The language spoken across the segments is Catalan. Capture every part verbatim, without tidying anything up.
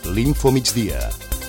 l'Info Migdia.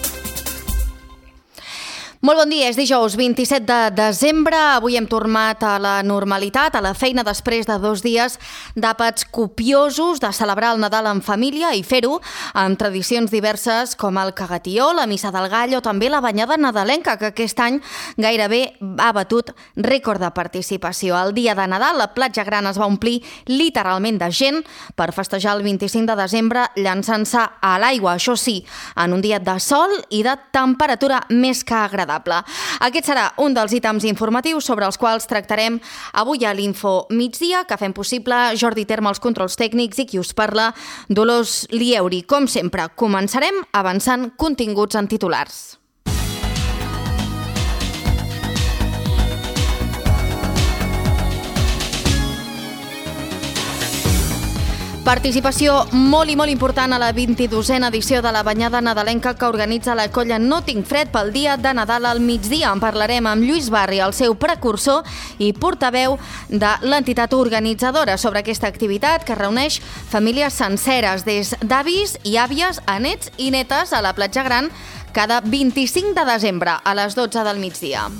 Molt bon dia, és dijous vint-i-set de desembre. Avui hem tornat a la normalitat, a la feina després de dos dies d'àpats copiosos de celebrar el Nadal en família i fer-ho amb tradicions diverses com el cagatió, la missa del gall o també la banyada nadalenca, que aquest any gairebé ha batut rècord de participació. El dia de Nadal la platja gran es va omplir literalment de gent per festejar el vint-i-cinc de desembre llançant-se a l'aigua, això sí, en un dia de sol i de temperatura més que agradable. Aquest serà un dels ítems informatius sobre els quals tractarem avui a l'Info Migdia, que fem possible Jordi Terme als controls tècnics i qui us parla, Dolors Lieuri. Com sempre, començarem avançant continguts en titulars. Participació molt i molt important a la vint-i-dosena edició de la banyada nadalenca que organitza la colla No Tinc Fred pel dia de Nadal al migdia. En parlarem amb Lluís Barri, el seu precursor i portaveu de l'entitat organitzadora sobre aquesta activitat que reuneix famílies senceres, des d'avis i àvies a nets i netes a la platja gran cada vint-i-cinc de desembre a les dotze del migdia.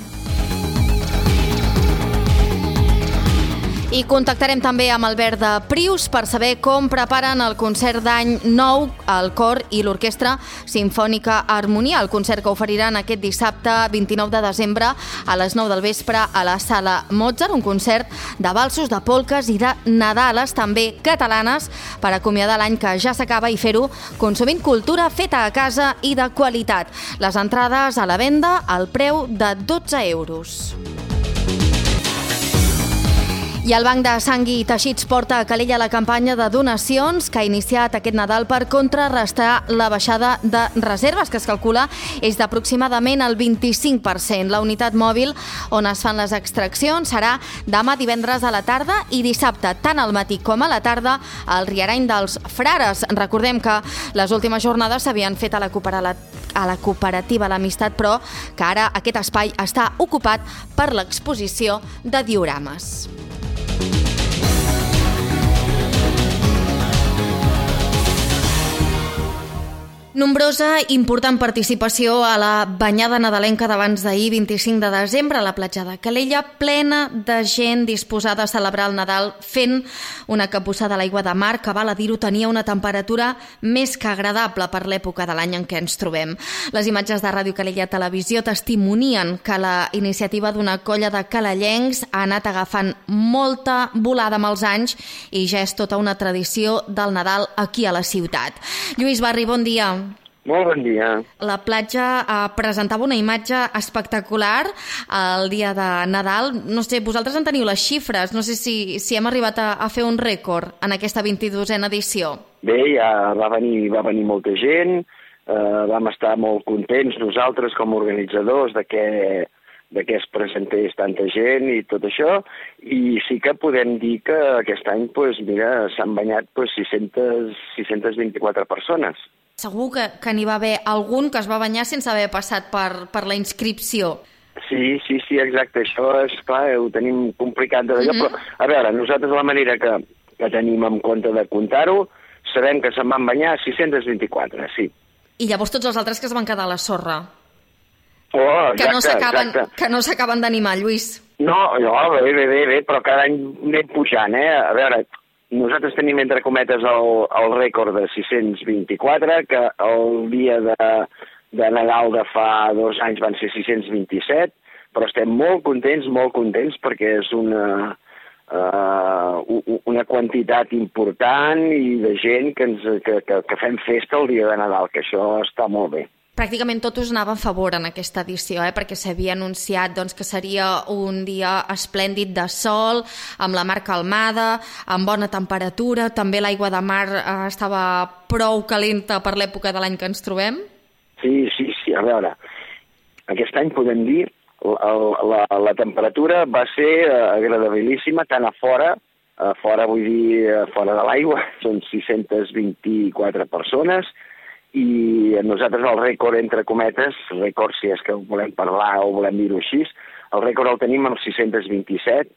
I contactarem també amb Albert de Prius per saber com preparen el concert d'any nou el cor i l'orquestra Simfònica Harmonia, el concert que oferiran aquest dissabte vint-i-nou de desembre a les nou del vespre a la Sala Mozart, un concert de valsos, de polques i de nadales també catalanes per acomiadar l'any que ja s'acaba i fer-ho consumint cultura feta a casa i de qualitat. Les entrades a la venda al preu de dotze euros. I el Banc de Sang i Teixits porta a Calella la campanya de donacions que ha iniciat aquest Nadal per contrarrestar la baixada de reserves, que es calcula és d'aproximadament el vint-i-cinc per cent. La unitat mòbil on es fan les extraccions serà demà divendres a la tarda i dissabte, tant al matí com a la tarda, al Riarany dels Frares. Recordem que les últimes jornades s'havien fet a la cooperativa a la cooperativa L'Amistat, però que ara aquest espai està ocupat per l'exposició de diorames. Nombrosa i important participació a la banyada nadalenca d'abans d'ahir, vint-i-cinc de desembre, a la platja de Calella, plena de gent disposada a celebrar el Nadal fent una capussada a l'aigua de mar que, val a dir-ho, tenia una temperatura més que agradable per l'època de l'any en què ens trobem. Les imatges de Ràdio Calella Televisió testimonien que la iniciativa d'una colla de calellencs ha anat agafant molta volada amb els anys i ja és tota una tradició del Nadal aquí a la ciutat. Lluís Barri, bon dia. Molt bon dia. La platja eh, presentava una imatge espectacular el dia de Nadal. No sé, vosaltres en teniu les xifres. No sé si, si hem arribat a, a fer un rècord en aquesta vint-i-dosena edició. Bé, ja va venir, va venir molta gent. Eh, vam estar molt contents nosaltres com a organitzadors de que, de que es presentés tanta gent i tot això. I sí que podem dir que aquest any pues, mira, s'han banyat pues, sis-centes vint-i-quatre persones. Segur que, que n'hi va haver algun que es va banyar sense haver passat per, per la inscripció. Sí, sí, sí, exacte. Això és clar, ho tenim complicat de d'allò, mm-hmm. però a veure, nosaltres la manera que, que tenim en compte de comptar-ho, sabem que se'n van banyar sis-centes vint-i-quatre, sí. I llavors tots els altres que es van quedar a la sorra. Oh, exacte, que no s'acaben, exacte. Que no s'acaben d'animar, Lluís. No, no, bé, bé, bé, bé, però cada any anem pujant, eh? A veure, nosaltres tenim, entre cometes, el, el rècord de sis-cents vint-i-quatre, que el dia de, de Nadal de fa dos anys van ser sis-cents vint-i-set, però estem molt contents, molt contents, perquè és una, uh, una quantitat important i de gent que, ens, que, que, que fem festa el dia de Nadal, que això està molt bé. Pràcticament tot us anava a favor en aquesta edició, eh? Perquè s'havia anunciat doncs, que seria un dia esplèndid de sol, amb la mar calmada, amb bona temperatura, també l'aigua de mar eh, estava prou calenta per l'època de l'any que ens trobem? Sí, sí, sí, a veure, aquest any podem dir la, la, la temperatura va ser agradabilíssima, tant a fora, a fora vull dir a fora de l'aigua, són sis-centes vint-i-quatre persones, i nosaltres el rècord, entre cometes, rècord si és que ho volem parlar o volem dir-ho així, el rècord el tenim amb sis-centes vint-i-set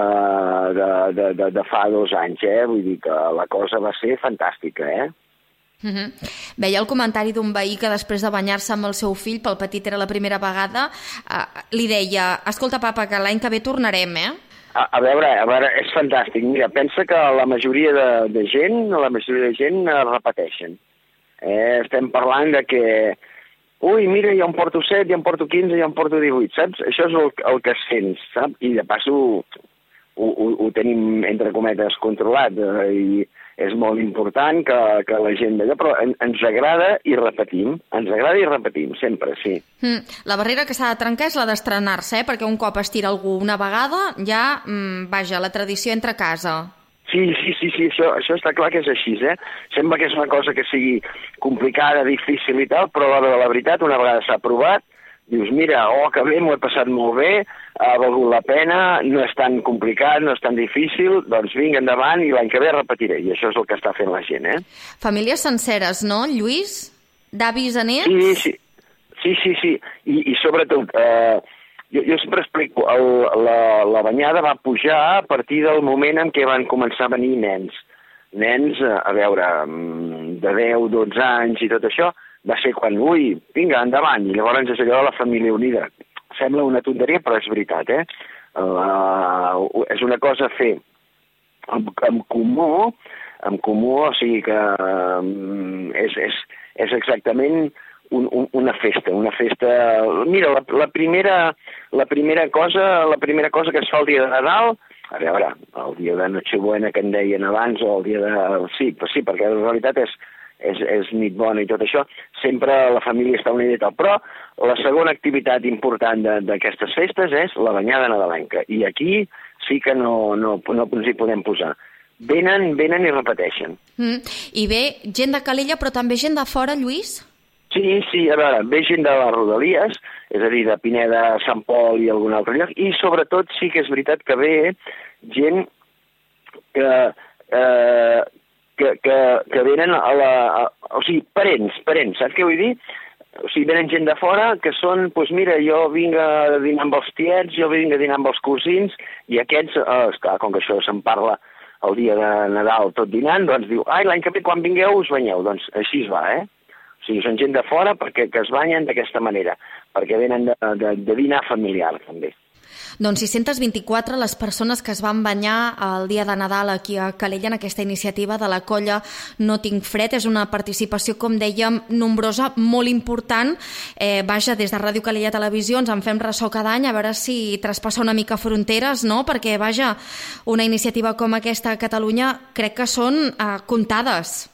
eh, de, de, de, de fa dos anys, eh? Vull dir que la cosa va ser fantàstica, eh? Uh-huh. Veia el comentari d'un veí que després de banyar-se amb el seu fill, pel petit era la primera vegada, uh, li deia, escolta papa, que l'any que ve tornarem, eh? A, a veure, a veure, és fantàstic. Mira, pensa que la majoria de, de gent, la majoria de gent eh, repeteixen. Eh, estem parlant de que, ui, mira, jo em porto set, jo em porto quinze, jo em porto divuit, saps? Això és el, el que sents, saps? I de passo ho, ho, ho tenim, entre cometes, controlat, eh, i és molt important que, que la gent d'allò, però en, ens agrada i repetim, ens agrada i repetim, sempre, sí. Mm, la barrera que s'ha de trencar és la d'estrenar-se, eh? Perquè un cop es tira algú una vegada, ja, mm, vaja, la tradició entra a casa. Sí, sí, sí, sí, això, això està clar que és així, eh? Sembla que és una cosa que sigui complicada, difícil i tal, però a l'hora de la veritat, una vegada s'ha provat, dius, mira, oh, que bé, m'ho he passat molt bé, ha valgut la pena, no és tan complicat, no és tan difícil, doncs vinga endavant i l'any que ve repetiré. I això és el que està fent la gent, eh? Famílies senceres, no, Lluís? D'avis a nets? Sí, sí, sí, sí, sí. I, i sobretot, eh, jo, jo sempre explico, el, la, la banyada va pujar a partir del moment en què van començar a venir nens. Nens, a veure, de deu, dotze anys i tot això, va ser quan, ui, vinga, endavant, i llavors és allò de la família unida. Sembla una tonteria, però és veritat, eh? Uh, és una cosa a fer amb, amb comú, amb comú, o sigui que um, és, és, és exactament un, un, una festa, una festa... Mira, la, la, primera, la, primera cosa, la primera cosa que es fa el dia de Nadal, a veure, el dia de Nochebuena que en deien abans, o el dia de... Sí, però sí, perquè la realitat és... És, és nit bona i tot això, sempre la família està unida i tal. Però la segona activitat important d'aquestes festes és la banyada nadalenca. I aquí sí que no, no, no ens hi podem posar. Venen, venen i repeteixen. Mm. I ve gent de Calella, però també gent de fora, Lluís? Sí, sí, a veure, ve gent de les Rodalies, és a dir, de Pineda, Sant Pol i algun altre lloc, i sobretot sí que és veritat que ve gent que... Eh, Que, que, que venen a la... A, o sigui, parents, parents, saps què vull dir? O sigui, venen gent de fora que són, doncs mira, jo vinc a dinar amb els tiets, jo vinc a dinar amb els cosins, i aquests, eh, esclar, com que això se'n parla el dia de Nadal tot dinant, doncs diu, ai, l'any que ve quan vingueu us banyeu. Doncs així es va, eh? O sigui, són gent de fora perquè que es banyen d'aquesta manera, perquè venen de, de, de dinar familiar, també. Doncs sis-centes vint-i-quatre les persones que es van banyar el dia de Nadal aquí a Calella en aquesta iniciativa de la colla No Tinc Fred. És una participació, com dèiem, nombrosa, molt important. Eh, vaja, des de Ràdio Calella Televisió ens en fem ressò cada any a veure si traspassa una mica fronteres, no? Perquè, vaja, una iniciativa com aquesta a Catalunya crec que són eh, comptades.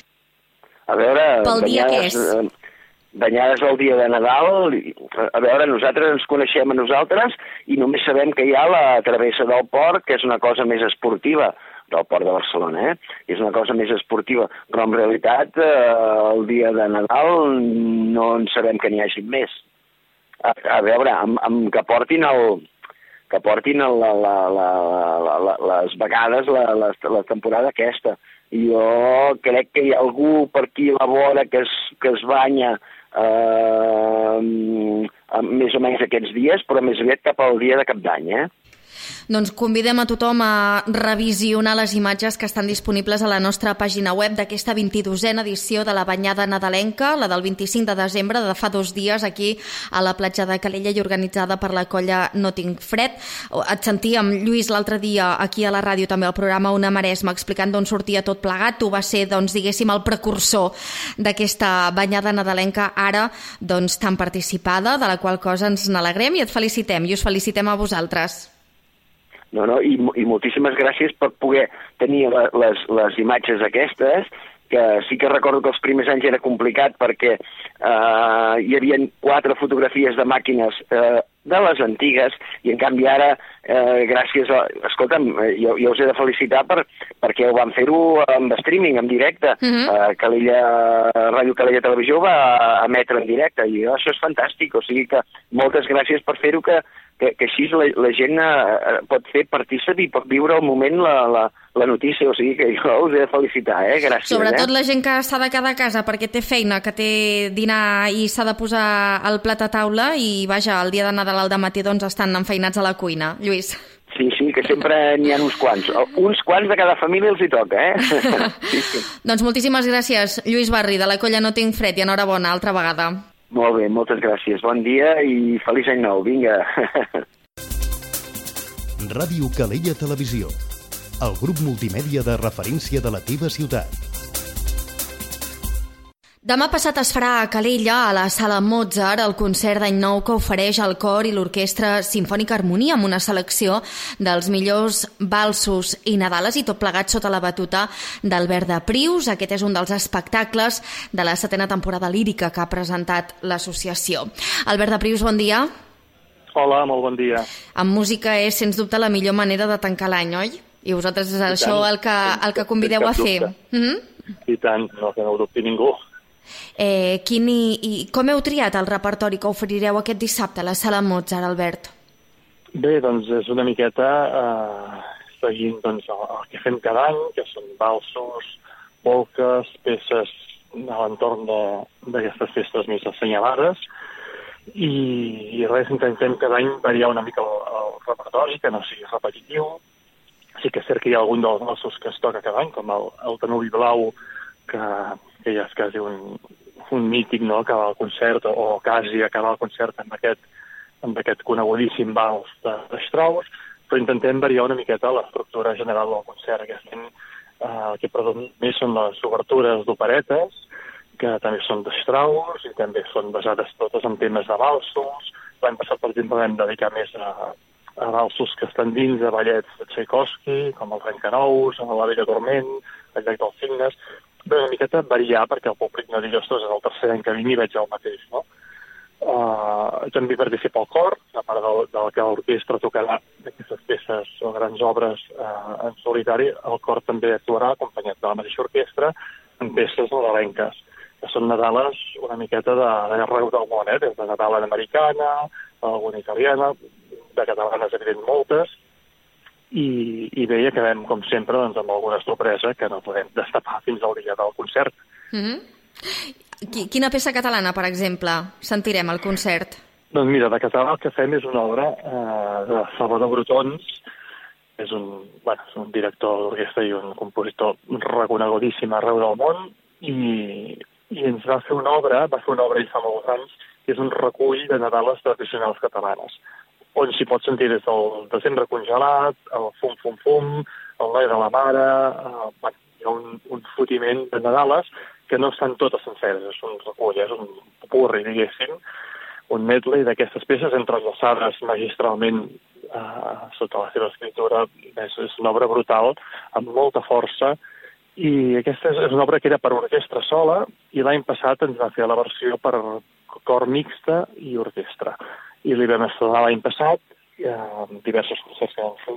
A veure... Pel dia que és. Eh, banyades el dia de Nadal, a veure, nosaltres ens coneixem a nosaltres i només sabem que hi ha la travessa del port, que és una cosa més esportiva, del port de Barcelona, eh? És una cosa més esportiva, però en realitat eh, el dia de Nadal no en sabem que n'hi hagi més. A, a veure, amb, amb que portin el... que portin el, la, la, la, la, la, les vegades la, la, la temporada aquesta. Jo crec que hi ha algú per aquí a la vora que es, que es banya eh, més o menys aquests dies, però més aviat cap al dia de Cap d'Any, eh? Doncs convidem a tothom a revisionar les imatges que estan disponibles a la nostra pàgina web d'aquesta vint-i-dosena edició de la banyada nadalenca, la del vint-i-cinc de desembre, de fa dos dies, aquí a la platja de Calella i organitzada per la colla No Tinc Fred. Et sentíem, Lluís, l'altre dia aquí a la ràdio, també al programa Una Maresma, explicant d'on sortia tot plegat. Tu vas ser, doncs, diguéssim, el precursor d'aquesta banyada nadalenca, ara, doncs, tan participada, de la qual cosa ens n'alegrem i et felicitem, i us felicitem a vosaltres. No, no, i, i moltíssimes gràcies per poder tenir les, les imatges aquestes, que sí que recordo que els primers anys era complicat perquè eh, hi havia quatre fotografies de màquines eh, de les antigues i en canvi ara, eh, gràcies a... Escolta'm, jo, jo us he de felicitar per, perquè ho van fer-ho amb streaming, en directe. Uh-huh. eh, Calella, Ràdio Calella Televisió va emetre en directe i això és fantàstic, o sigui que moltes gràcies per fer-ho, que que, que així la, la gent eh, pot fer partícip i pot viure al moment la, la, la notícia, o sigui que jo us he de felicitar, eh? Gràcies. Sobretot eh? la gent que s'ha de quedar a casa perquè té feina, que té dinar i s'ha de posar el plat a taula i, vaja, el dia de Nadal al dematí doncs estan enfeinats a la cuina. Lluís. Sí, sí, que sempre n'hi ha uns quants. Uns quants de cada família els hi toca, eh? Sí, sí. Doncs moltíssimes gràcies, Lluís Barri, de la colla No Tinc Fred, i enhorabona, altra vegada. Molt bé, moltes gràcies. Bon dia i feliç any nou. Vinga. Ràdio Calella Televisió, el grup multimèdia de referència de la teva ciutat. Demà passat es farà a Calella, a la Sala Mozart, el concert d'any nou que ofereix el cor i l'Orquestra Simfònica Harmonia amb una selecció dels millors valsos i nadales, i tot plegat sota la batuta d'Albert de Prius. Aquest és un dels espectacles de la setena temporada lírica que ha presentat l'associació. Albert de Prius, bon dia. Hola, molt bon dia. Amb música és, sens dubte, la millor manera de tancar l'any, oi? I vosaltres és això el que, el que convideu a fer. Mm-hmm. I tant, no, que no ho dubti ningú. Eh, quin i, i com heu triat el repertori que oferireu aquest dissabte a la Sala Mozart, Albert? Bé, doncs és una miqueta eh, seguint doncs, el, el que fem cada any, que són valsos, polques, peces a l'entorn d'aquestes festes més assenyalades, i, i res, intentem cada any variar una mica el, el repertori, que no sigui repetitiu. Sí que és cert que hi ha algun dels valsos que es toca cada any, com el, el Danubi Blau, que, que ja és quasi un, un mític, no?, acabar el concert, o quasi acabar el concert amb aquest, amb aquest conegudíssim vals de, de Strauss, però intentem variar una miqueta l'estructura general del concert. Aquest any eh, el que predomina més són les obertures d'operetes, que també són de Strauss i també són basades totes en temes de valsos. L'any passat, per exemple, vam dedicar més a, a valsos que estan dins de ballets de Tchaikovsky, com el Trencanous, La Bella Dorment, El llac dels Cignes. Bé, una miqueta variar perquè el públic no digui, ostres, és el tercer any que vinc i veig el mateix, no? Uh, també participa el cor, a part del, del que l'orquestra tocarà d'aquestes peces o grans obres uh, en solitari, el cor també actuarà acompanyat de la mateixa orquestra en peces nadalenques, que són nadales una miqueta de, de arreu del món, eh? Des de nadala americana, alguna italiana, de catalanes, evident, moltes, i, i bé, acabem, com sempre, doncs, amb alguna sorpresa que no podem destapar fins al dia del concert. Mm-hmm. Quina peça catalana, per exemple, sentirem al concert? Doncs mira, de català el que fem és una obra eh, de Salvador Brotons, és un, bueno, és un director d'orquestra i un compositor reconegudíssim arreu del món, i, i ens va fer una obra, va fer una obra ell fa molts anys, que és un recull de nadales tradicionals catalanes, on s'hi pot sentir des del desembre congelat, el fum, fum, fum, el noi de la mare, eh, bueno, hi ha un, un fotiment de nadales que no estan totes senceres, és un recull, és un popurri, diguéssim, un medley d'aquestes peces entrellaçades magistralment eh, sota la seva escriptura. És, és una obra brutal, amb molta força, i aquesta és, és una obra que era per orquestra sola, i l'any passat ens va fer la versió per cor mixta i orquestra. I li vam estrenar l'any passat, eh, amb diversos concerts que vam fer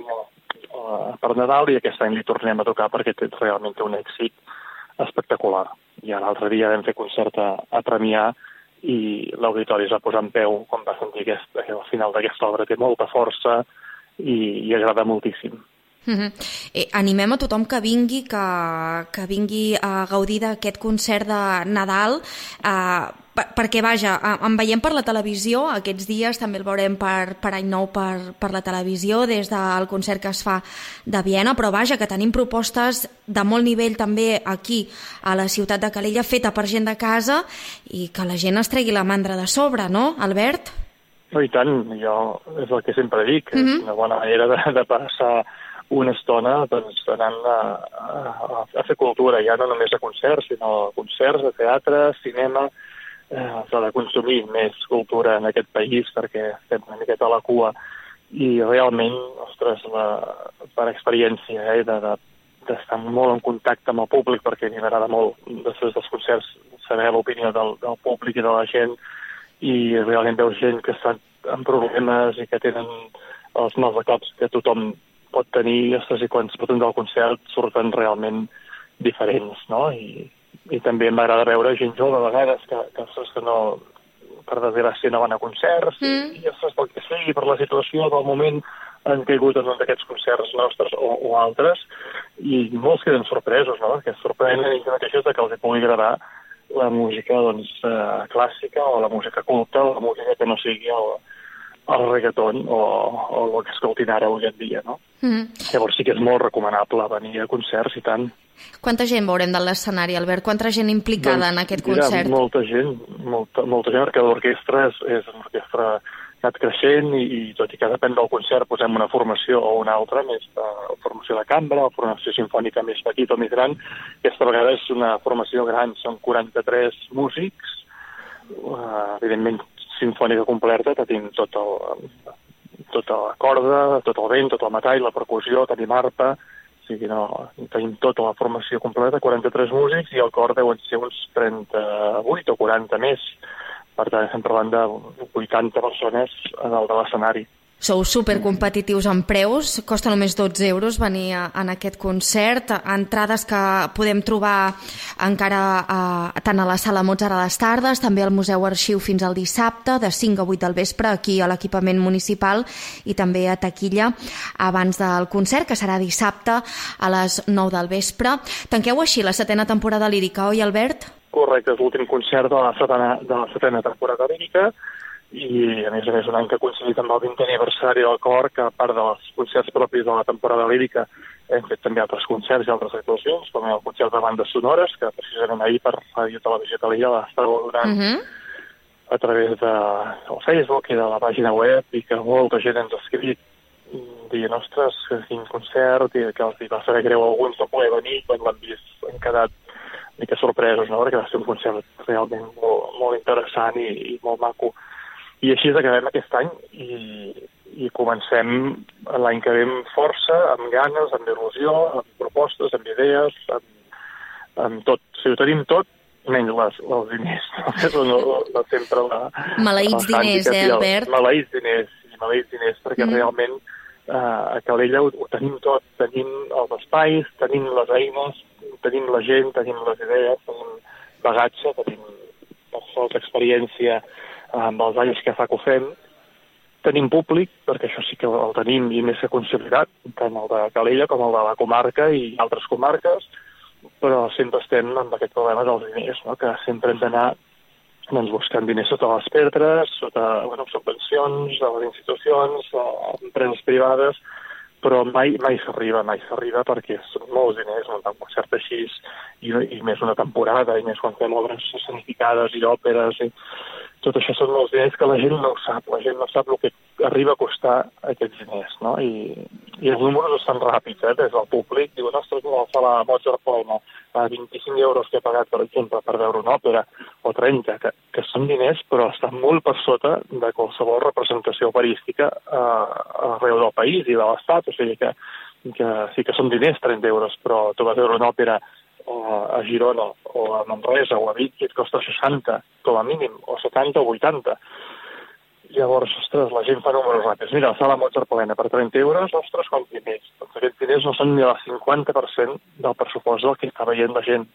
eh, per Nadal, i aquest any li tornem a tocar perquè té, realment té un èxit espectacular. I l'altre dia vam fer concert a, a Premià, i l'auditori es va posar en peu quan va sentir aquest, que al final d'aquesta obra té molta força i, i agrada moltíssim. Mm-hmm. Eh, animem a tothom que vingui, que, que vingui a gaudir d'aquest concert de Nadal, eh, per, perquè, vaja, en veiem per la televisió, aquests dies també el veurem per, per any nou per, per la televisió, des del concert que es fa de Viena, però vaja, que tenim propostes de molt nivell també aquí a la ciutat de Calella, feta per gent de casa, i que la gent es tregui la mandra de sobre, no, Albert? No, i tant, jo és el que sempre dic, mm-hmm. és una bona manera de, de passar una estona doncs, anant a, a, a fer cultura, ja no només a concerts, sinó a concerts, a teatre, cinema. Eh, s'ha de consumir més cultura en aquest país perquè estem una miqueta a la cua, i realment, ostres, la, per experiència eh, de, de, d'estar molt en contacte amb el públic, perquè a mi m'agrada molt després dels concerts saber l'opinió del, del públic i de la gent, i realment veus gent que estan amb problemes i que tenen els mals de caps que tothom pot tenir, ostres, i quan surten del concert surten realment diferents, no? I, i també m'agrada veure gent jove a vegades que, que, ostres, que no, per desgràcia no van a concerts, mm. i, i ostres, pel que sigui, per la situació del moment han caigut en un d'aquests concerts nostres o, o altres, i molts queden sorpresos, no? Que es sorprenen ells mateixos de que els pugui agradar la música doncs, eh, clàssica o la música culta o la música que no sigui el, el reggaeton o, o el que escoltin ara avui en dia, no? Mm. Llavors sí que és molt recomanable venir a concerts i tant. Quanta gent veurem de l'escenari, Albert? Quanta gent implicada doncs, en aquest concert? Mira, molta gent, molta, molta gent, perquè l'orquestra és, és una orquestra que ha anat creixent i, i tot i que depèn del concert posem una formació o una altra, més de formació de cambra o formació sinfònica més petita o més gran. Aquesta vegada és una formació gran, són quaranta-tres músics, uh, evidentment sinfònica completa, tenim tot el, tota la corda, tot el vent, tot el metall, la percussió, tenim arpa, o sigui, no, tenim tota la formació completa, quaranta-tres músics, i el cor deuen ser uns trenta-vuit o quaranta més. Per tant, estem parlant de vuitanta persones a dalt de l'escenari. Sou supercompetitius en preus, costa només dotze euros venir a, en aquest concert, entrades que podem trobar encara a, tant a la Sala Mozart a les tardes, també al Museu Arxiu fins al dissabte, de cinc a vuit del vespre, aquí a l'equipament municipal, i també a taquilla abans del concert, que serà dissabte a les nou del vespre. Tanqueu així la setena temporada lírica, oi, Albert? Correcte, és l'últim concert de la setena, de la setena temporada lírica, i a més a més un any que ha coincidit amb el vintè aniversari del cor, que a part dels concerts propis de la temporada lírica hem fet també altres concerts i altres actuacions, com el concert de bandes sonores, que precisament ahir per Ràdio Televisió Calella l'estava donant uh -huh. a través de, del Facebook i de la pàgina web, i que molta gent ens ha escrit dient, ostres, quin concert, i que els va saber greu a alguns no poder venir, quan l'han vist han quedat una mica sorpresos, no? Perquè va ser un concert realment molt, molt interessant i, i molt maco. I així acabem aquest any i, i comencem l'any que ve amb força, amb ganes, amb il·lusió, amb propostes, amb idees, amb, amb tot. O sigui, ho tenim tot, menys les, els diners. No? No, no sempre la, maleïts diners, eh, Albert? Maleïts diners, i maleïts diners, perquè mm. realment eh, a Calella ho, ho tenim tot. Tenim els espais, tenim les eines, tenim la gent, tenim les idees, tenim bagatge, tenim per sort experiència amb els anys que fa que ho fem. Tenim públic, perquè això sí que el tenim i més que consolidat, tant el de Calella com el de la comarca i altres comarques, però sempre estem amb aquest problema dels diners, no? Que sempre hem d'anar doncs, buscant diners sota les pedres, sota bueno, subvencions de les institucions, empreses privades, però mai mai s'arriba, mai s'arriba perquè són molts diners, un concert així, i, i més una temporada, i més quan fem obres escenificades i òperes, i tot això són molts diners que la gent no ho sap, la gent no sap el que arriba a costar aquests diners, no? I, i els números estan ràpids, eh, des del públic, diuen, ostres, no, fa la Mozart Palma, vint-i-cinc euros que he pagat, per exemple, per veure una òpera, o trenta, que, que són diners, però estan molt per sota de qualsevol representació operística eh, arreu del país i de l'Estat, o sigui que, que sí que són diners, trenta euros, però tu vas veure una òpera a Girona, o a Manresa, o a Vic, que et costa seixanta, com a mínim, o setanta o vuitanta. Llavors, ostres, la gent fa números ràpids. Mira, la Sala Mozart plena per trenta euros, ostres, quants diners. Doncs aquests diners no són ni el cinquanta per cent del pressupost del que està veient la gent.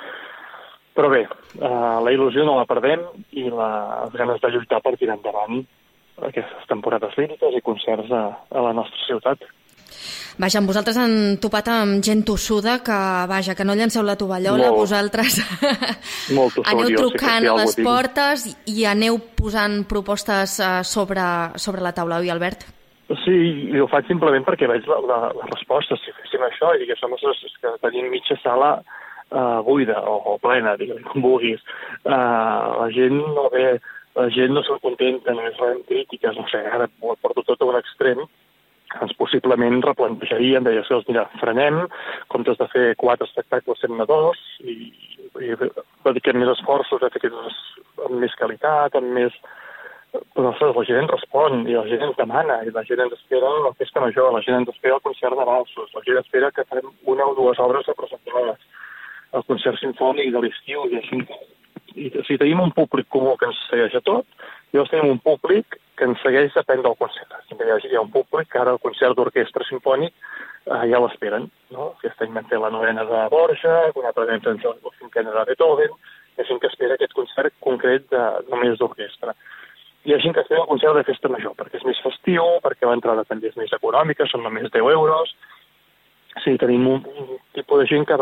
Però bé, eh, la il·lusió no la perdem i la, les ganes de lluitar per tirar endavant aquestes temporades líriques i concerts a, a la nostra ciutat. Vaja, amb vosaltres han topat amb gent tossuda que, vaja, que no llanceu la tovallola, molt, vosaltres molt tossut, aneu trucant a les motiu. portes i aneu posant propostes sobre, sobre la taula, oi, Albert? Sí, i ho faig simplement perquè veig la, la, la resposta. Si féssim això i diguéssim que tenim mitja sala uh, buida o, o plena, diguem, com vulguis, uh, la gent no ve, la gent no se'n contenta, només rebem crítiques, no sé, ara ho porto tot a un extrem, ens possiblement replantejaríem, deia, que mira, frenem, comptes de fer quatre espectacles fem-ne dos, i, i dediquem més esforços a fer aquests amb més qualitat, amb més... Però ostres, la gent ens respon, i la gent ens demana, i la gent ens espera la festa major, la gent ens espera el concert de valsos, la gent espera que farem una o dues obres representades, el concert sinfònic de l'estiu, i així. I si tenim un públic comú que ens segueix a tot, llavors tenim un públic que ens segueix depèn del concert. Si hi ha un públic que ara el concert d'orquestra sinfònic eh, ja l'esperen, no? Aquest any vam fer la novena de Borja, un altre any vam fer la cinquena de Beethoven, hi ha gent que espera aquest concert concret de, només d'orquestra. Hi ha gent que espera el concert de festa major, perquè és més festiu, perquè l'entrada també és més econòmica, són només deu euros. Sí, tenim un, un tipus de gent que va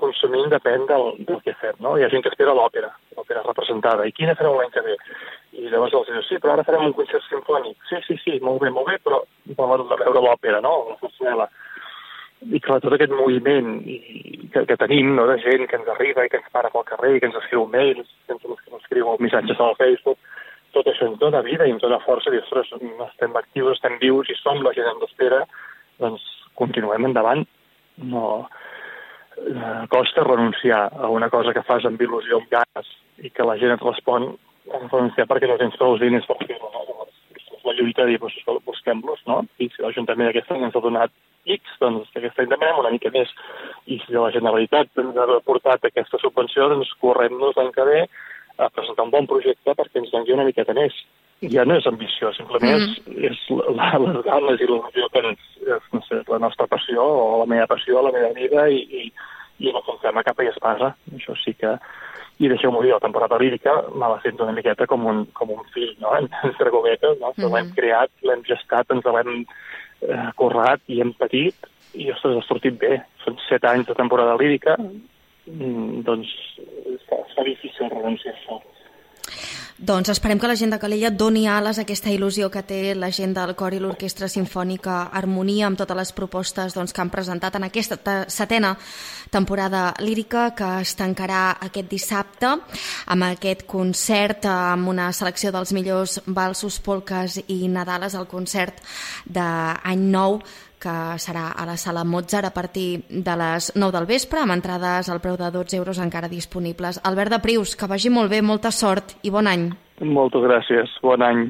consumint depèn del, del que fem, no? Hi ha gent que espera l'òpera, l'òpera representada. I quina fareu l'any que ve? I llavors els diu, sí, però ara farem un concert simfònic. Sí, sí, sí, molt bé, molt bé, però volen veure l'òpera, no? La sarsuela. I clar, tot aquest moviment que, que tenim, no?, de gent que ens arriba i que ens para pel carrer, que ens escriu mails, que ens, que ens escriu missatges al Facebook, tot això ens dona vida i ens dona força, i ostres, estem actius, estem vius i som la gent en l'espera, doncs continuem endavant. No eh, costa renunciar a una cosa que fas amb il·lusió, amb ganes, i que la gent et respon, a renunciar perquè no tens prou diners per fer-ho, no? La lluita de dir, doncs, busquem-los, no? I si l'Ajuntament aquest any ens ha donat X, doncs aquest any demanem una mica més. I si la Generalitat ens ha portat aquesta subvenció, doncs correm-nos l'any que ve a presentar un bon projecte perquè ens doni una miqueta més. Ja no és ambició, simplement mm. és, és la, les ganes i l'il·lusió que ens, és, no sé, la nostra passió o la meva passió, la meva vida, i, i, i no comptem a capa i espasa. Això sí que... I deixeu-m'ho dir, la temporada lírica me la sento una miqueta com un, com un fill, no?, entre gometes, no? Mm. L'hem creat, l'hem gestat, ens l'hem eh, currat i hem patit, i ostres, ha sortit bé. Són set anys de temporada lírica, mm, doncs fa, fa difícil renunciar a això. Doncs esperem que la gent de Calella doni ales a aquesta il·lusió que té la gent del cor i l'Orquestra Simfònica Harmonia amb totes les propostes doncs, que han presentat en aquesta setena temporada lírica, que es tancarà aquest dissabte amb aquest concert, amb una selecció dels millors valsos, polques i nadales, el concert d'Any Nou, que serà a la Sala Mozart a partir de les nou del vespre, amb entrades al preu de dotze euros encara disponibles. Albert de Prius, que vagi molt bé, molta sort i bon any. Moltes gràcies, bon any.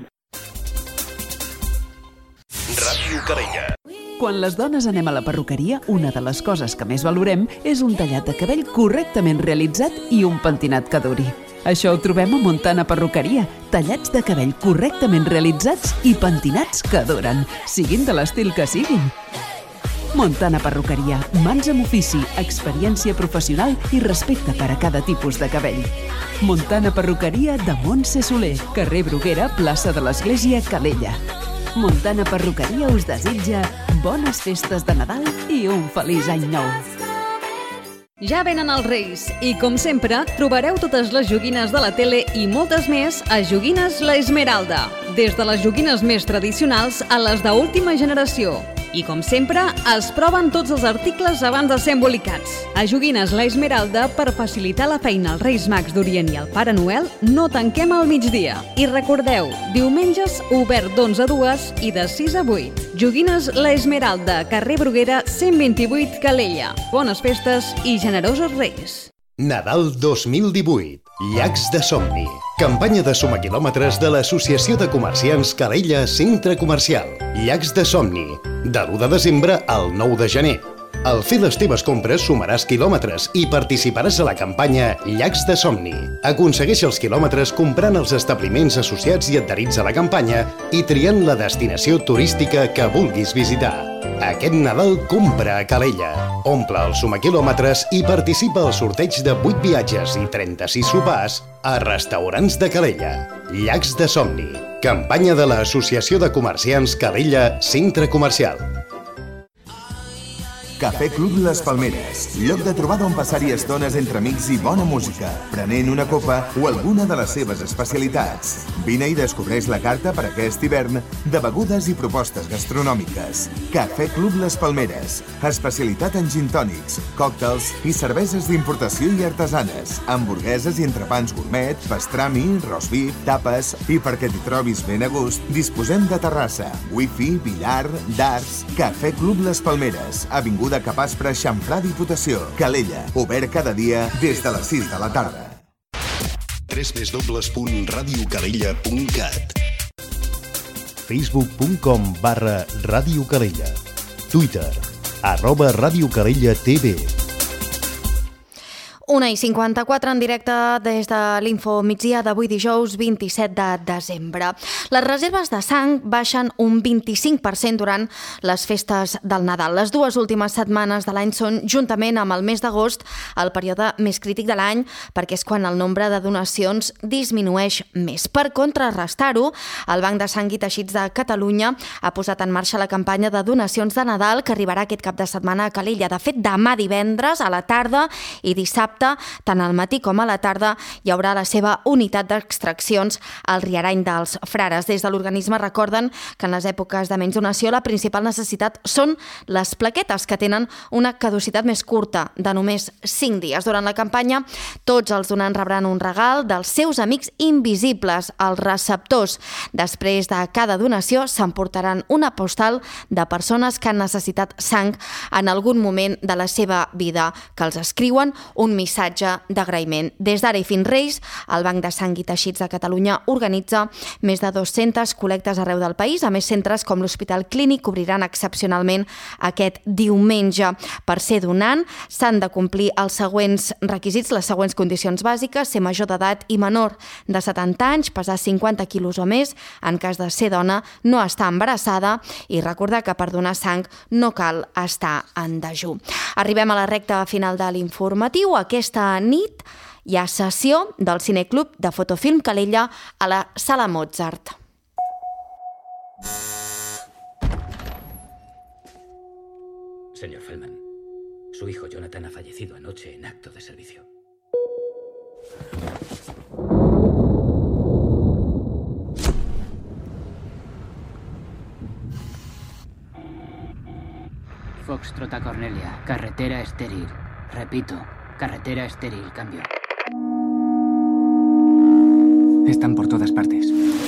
Ràdio Calella. Quan les dones anem a la perruqueria, una de les coses que més valorem és un tallat de cabell correctament realitzat i un pentinat que duri. Això ho trobem a Montana Perruqueria, tallats de cabell correctament realitzats i pentinats que duren, siguin de l'estil que siguin. Montana Perruqueria, mans amb ofici, experiència professional i respecte per a cada tipus de cabell. Montana Perruqueria de Montse Soler, carrer Bruguera, plaça de l'Església, Calella. Montana Perruqueria us desitja bones festes de Nadal i un feliç any nou. Ja venen els Reis i, com sempre, trobareu totes les joguines de la tele i moltes més a Joguines La Esmeralda. Des de les joguines més tradicionals a les d'última generació. I, com sempre, es proven tots els articles abans de ser embolicats. A Joguines La Esmeralda, per facilitar la feina als Reis Mags d'Orient i al Pare Noel, no tanquem al migdia. I recordeu, diumenges obert d'onze a dues i de sis a vuit. Joguines La Esmeralda, carrer Bruguera, cent vint-i-vuit, Calella. Bones festes i generosos Reis. Nadal dos mil divuit. Llacs de somni. Campanya de sumaquilòmetres de l'Associació de Comerciants Calella Centre Comercial. Llacs de somni. De l'u de desembre al nou de gener. Al fer les teves compres sumaràs quilòmetres i participaràs a la campanya Llacs de somni. Aconsegueix els quilòmetres comprant els establiments associats i adherits a la campanya i triant la destinació turística que vulguis visitar. Aquest Nadal compra a Calella. Omple els sumaquilòmetres i participa al sorteig de vuit viatges i trenta-sis sopars a restaurants de Calella. Llacs de somni. Campanya de l'Associació de Comerciants Calella Centre Comercial. Cafè Club Les Palmeres, lloc de trobada on passar-hi estones entre amics i bona música, prenent una copa o alguna de les seves especialitats. Vine i descobreix la carta per aquest hivern de begudes i propostes gastronòmiques. Cafè Club Les Palmeres, especialitat en gin tònics, còctels i cerveses d'importació i artesanes, hamburgueses i entrepans gourmet, pastrami, roast beef, tapes i perquè t'hi trobis ben a gust, disposem de terrassa, wifi, billar, darts. Cafè Club Les Palmeres, avinguda de Capaspre, Xamfrà, Diputació, Calella. Obert cada dia des de les sis de la tarda. w w w punt radio calella punt cat facebook punt com barra Radio Calella. Twitter, arroba Radio Calella T V. una i cinquanta-quatre en directe des de l'Info Migdia d'avui dijous vint-i-set de desembre. Les reserves de sang baixen un vint-i-cinc per cent durant les festes del Nadal. Les dues últimes setmanes de l'any són, juntament amb el mes d'agost, el període més crític de l'any, perquè és quan el nombre de donacions disminueix més. Per contrarrestar-ho, el Banc de Sang i Teixits de Catalunya ha posat en marxa la campanya de donacions de Nadal que arribarà aquest cap de setmana a Calella. De fet, demà divendres a la tarda i dissabte, tant al matí com a la tarda, hi haurà la seva unitat d'extraccions al Riarany dels Frares. Des de l'organisme recorden que en les èpoques de menys donació la principal necessitat són les plaquetes, que tenen una caducitat més curta, de només cinc dies. Durant la campanya, tots els donants rebran un regal dels seus amics invisibles, els receptors. Després de cada donació s'emportaran una postal de persones que han necessitat sang en algun moment de la seva vida, que els escriuen un missatge d'agraïment. Des d'ara i fins Reis, el Banc de Sang i Teixits de Catalunya organitza més de dues-centes col·lectes arreu del país. A més, centres com l'Hospital Clínic obriran excepcionalment aquest diumenge. Per ser donant, s'han de complir els següents requisits, les següents condicions bàsiques: ser major d'edat i menor de setanta anys, pesar cinquanta quilos o més, en cas de ser dona, no estar embarassada i recordar que per donar sang no cal estar en dejú. Arribem a la recta final de l'informatiu. Aquesta nit hi ha sessió del Cineclub de Fotofilm Calella a la Sala Mozart. Señor Feldman, su hijo Jonathan ha fallecido anoche en acto de servicio. Foxtrot a Cornelia, carretera estéril. Repito, carretera estéril, cambio. Están por todas partes.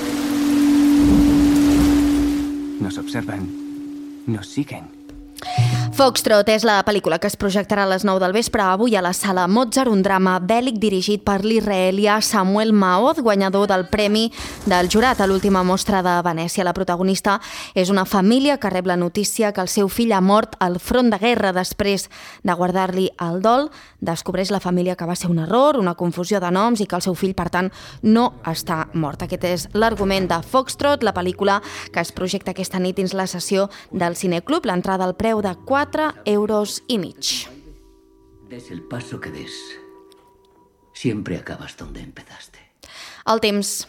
Nos observan. Nos siguen. Foxtrot és la pel·lícula que es projectarà a les nou del vespre avui a la Sala Mozart, un drama bèl·lic dirigit per l'israelià Samuel Maoz, guanyador del Premi del Jurat a l'última mostra de Venècia. La protagonista és una família que rep la notícia que el seu fill ha mort al front de guerra. Després de guardar-li el dol, descobreix la família que va ser un error, una confusió de noms i que el seu fill, per tant, no està mort. Aquest és l'argument de Foxtrot, la pel·lícula que es projecta aquesta nit dins la sessió del Cineclub. L'entrada al preu de quatre euros i mig. Des el paso que des, siempre acabas donde empezaste. El temps.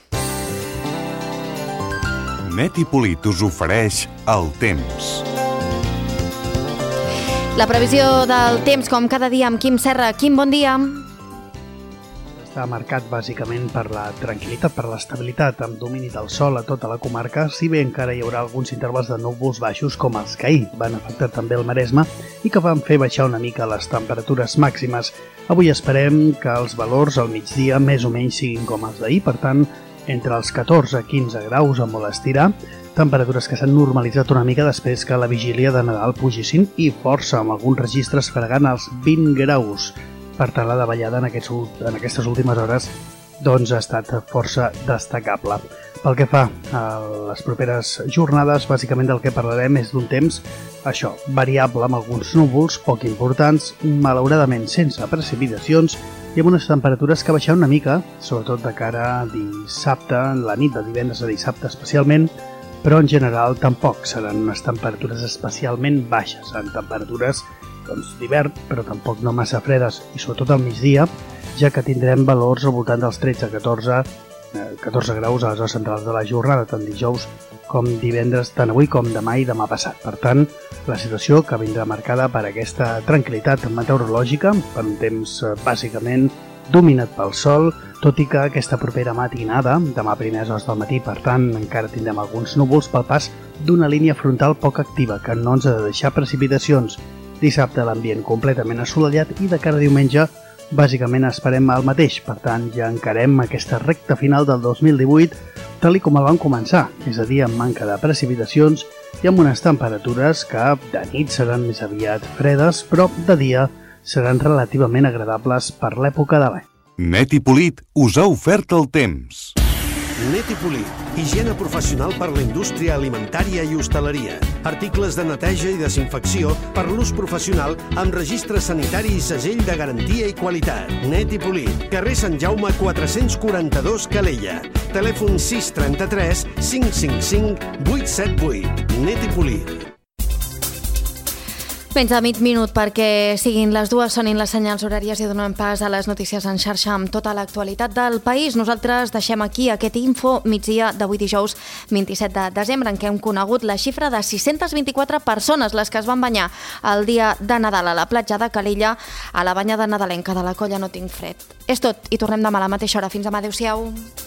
Net i Polit us ofereix el temps. La previsió del temps, com cada dia, amb Quim Serra. Quim, bon dia. Està marcat bàsicament per la tranquil·litat, per l'estabilitat, amb domini del sol a tota la comarca, si bé encara hi haurà alguns intervals de núvols baixos com els que ahir van afectar també el Maresme i que van fer baixar una mica les temperatures màximes. Avui esperem que els valors al migdia més o menys siguin com els d'ahir, per tant, entre els catorze i quinze graus a molt estirar, temperatures que s'han normalitzat una mica després que la vigília de Nadal pugessin i força, amb alguns registres fregant els vint graus. Per tant, la davallada en, aquests, en aquestes últimes hores doncs, ha estat força destacable. Pel que fa a les properes jornades, bàsicament del que parlarem és d'un temps, això, variable amb alguns núvols poc importants, malauradament sense precipitacions i amb unes temperatures que baixaran una mica, sobretot de cara a dissabte, la nit de divendres a dissabte especialment, però en general tampoc seran unes temperatures especialment baixes, seran temperatures doncs, d'hivern, però tampoc no massa fredes, i sobretot al migdia, ja que tindrem valors al voltant dels tretze a catorze, catorze graus a les hores centrals de la jornada, tant dijous com divendres, tant avui com demà i demà passat. Per tant, la situació que vindrà marcada per aquesta tranquil·litat meteorològica, per un temps bàsicament dominat pel sol, tot i que aquesta propera matinada, demà a primeres hores del matí, per tant, encara tindrem alguns núvols pel pas d'una línia frontal poc activa, que no ens ha de deixar precipitacions. Dissabte l'ambient completament assolellat i de cara a diumenge bàsicament esperem el mateix. Per tant, ja encarem aquesta recta final del dos mil divuit tal i com el vam començar, és a dir, amb manca de precipitacions i amb unes temperatures que de nit seran més aviat fredes, però de dia seran relativament agradables per l'època de l'any. Net i Polit us ha ofert el temps. Net i Polit. Higiene professional per la indústria alimentària i hostaleria. Articles de neteja i desinfecció per l'ús professional amb registre sanitari i segell de garantia i qualitat. Net i Polit. Carrer Sant Jaume quatre-cents quaranta-dos, Calella. Telèfon sis trenta-tres cinc cinc cinc vuit set vuit. Net i Polit. Menys de mig minut perquè siguin les dues, sonin les senyals horàries i donem pas a les notícies en xarxa amb tota l'actualitat del país. Nosaltres deixem aquí aquest info migdia d'avui dijous vint-i-set de desembre, en què hem conegut la xifra de sis-centes vint-i-quatre persones les que es van banyar el dia de Nadal a la platja de Calella, a la banyada nadalenca de la colla No Tinc Fred. És tot i tornem demà a la mateixa hora. Fins demà, adéu-siau.